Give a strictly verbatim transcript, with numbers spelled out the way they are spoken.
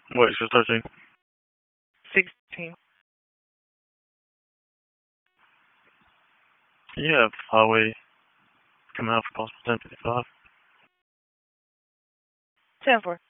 Wait, so thirteen. sixteen. You have highway coming out for possible ten fifty-five. ten four.